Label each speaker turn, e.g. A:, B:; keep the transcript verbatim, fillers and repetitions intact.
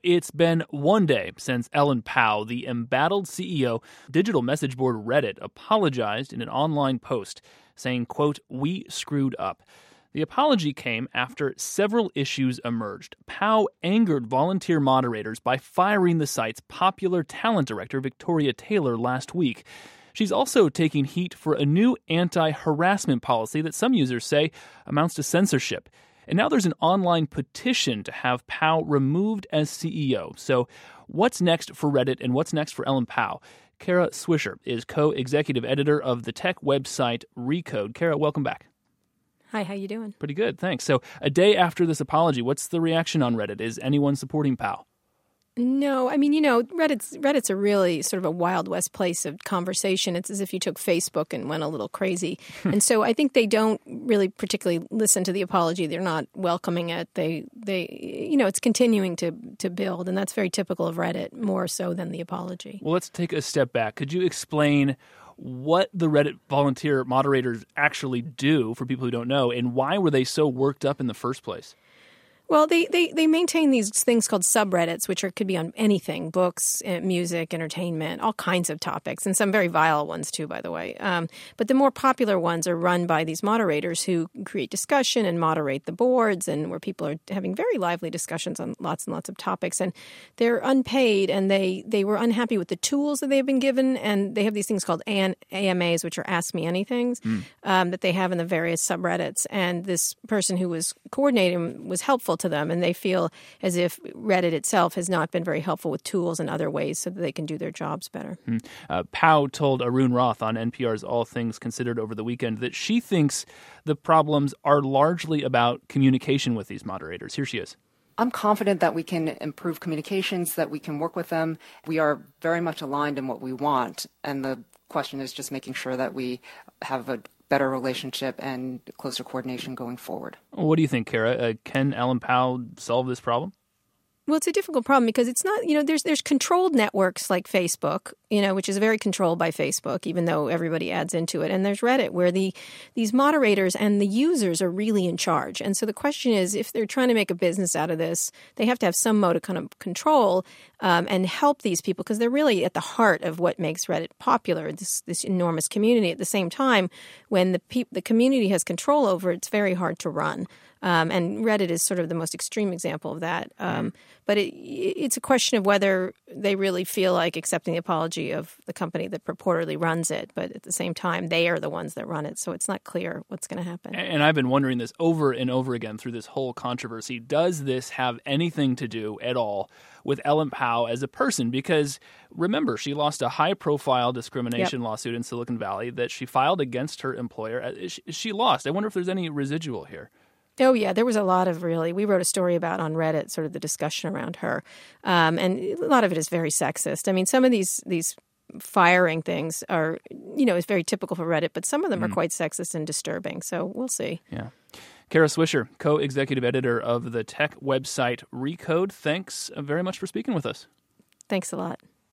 A: It's been one day since Ellen Pao, the embattled C E O, digital message board Reddit, apologized in an online post saying, quote, "We screwed up." The apology came after several issues emerged. Pao angered volunteer moderators by firing the site's popular talent director, Victoria Taylor, last week. She's also taking heat for a new anti-harassment policy that some users say amounts to censorship. And now there's an online petition to have Pao removed as C E O. So what's next for Reddit and what's next for Ellen Pao? Kara Swisher is co-executive editor of the tech website Recode. Kara, welcome back.
B: Hi, how you doing?
A: Pretty good, thanks. So a day after this apology, what's the reaction on Reddit? Is anyone supporting Pao?
B: No, I mean, you know, Reddit's Reddit's a really sort of a Wild West place of conversation. It's as if you took Facebook and went a little crazy. And so I think they don't really particularly listen to the apology. They're not welcoming it. They, they, you know, it's continuing to, to build, and that's very typical of Reddit, more so than the apology.
A: Well, let's take a step back. Could you explain what the Reddit volunteer moderators actually do for people who don't know, and why were they so worked up in the first place?
B: Well, they, they, they maintain these things called subreddits, which are, could be on anything, books, music, entertainment, all kinds of topics, and some very vile ones too, by the way. Um, but the more popular ones are run by these moderators who create discussion and moderate the boards, and where people are having very lively discussions on lots and lots of topics. And they're unpaid, and they, they were unhappy with the tools that they've been given, and they have these things called A M As, which are Ask Me Anythings, mm. um, that they have in the various subreddits. And this person who was coordinating was helpful to them, and they feel as if Reddit itself has not been very helpful with tools and other ways so that they can do their jobs better.
A: Mm. Uh, Pao told Arun Roth on N P R's All Things Considered over the weekend that she thinks the problems are largely about communication with these moderators. Here she is.
C: I'm confident that we can improve communications, that we can work with them. We are very much aligned in what we want, and the question is just making sure that we have a better relationship and closer coordination going forward.
A: What do you think, Kara? Uh, can Ellen Pao solve this problem?
B: Well, it's a difficult problem because it's not, you know, there's there's controlled networks like Facebook, you know, which is very controlled by Facebook, even though everybody adds into it. And there's Reddit, where the these moderators and the users are really in charge. And so the question is, if they're trying to make a business out of this, they have to have some mode of kind of control um, and help these people, because they're really at the heart of what makes Reddit popular, this this enormous community. At the same time, when the pe- the community has control over it, it's very hard to run. Um, and Reddit is sort of the most extreme example of that. Um, but it, it's a question of whether they really feel like accepting the apology of the company that purportedly runs it. But at the same time, they are the ones that run it. So it's not clear what's going to happen.
A: And I've been wondering this over and over again through this whole controversy. Does this have anything to do at all with Ellen Pao as a person? Because remember, she lost a high-profile discrimination yep. lawsuit in Silicon Valley that she filed against her employer. She lost. I wonder if there's any residual here.
B: Oh, yeah. There was a lot of really, we wrote a story about on Reddit, sort of the discussion around her. Um, and a lot of it is very sexist. I mean, some of these these firing things are, you know, it's very typical for Reddit, but some of them mm. are quite sexist and disturbing. So we'll see.
A: Yeah. Kara Swisher, co-executive editor of the tech website Recode. Thanks very much for speaking with us.
B: Thanks a lot.